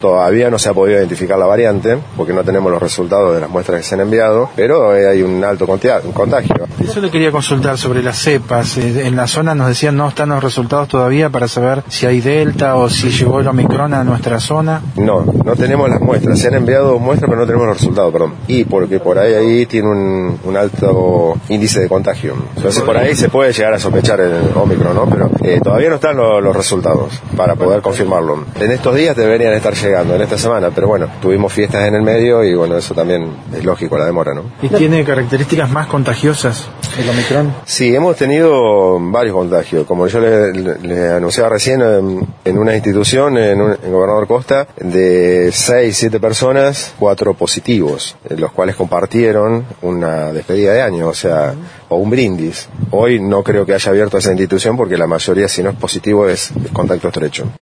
Todavía no se ha podido identificar la variante, porque no tenemos los resultados de las muestras que se han enviado, pero hay un alto contagio. Eso le quería consultar sobre las cepas. En la zona nos decían no están los resultados todavía para saber si hay Delta o si llegó el Omicron a nuestra zona. No tenemos las muestras. Se han enviado muestras, pero no tenemos los resultados, Y porque por ahí tiene un alto índice de contagio. Entonces por ahí se puede llegar a sospechar el Omicron, ¿no? Pero todavía no están los resultados para poder confirmarlo. En estos días deberían estar llegando, en esta semana, pero bueno, tuvimos fiestas en el medio y bueno, eso también es lógico, la demora, ¿no? ¿Y tiene características más contagiosas el Omicron? Sí, hemos tenido varios contagios. Como yo le anunciaba recién, en una institución, en Gobernador Costa, de 6-7 personas, 4 positivos, los cuales compartieron una despedida de año, o un brindis. Hoy no creo que haya abierto esa institución porque la mayoría, si no es positivo, es contacto estrecho.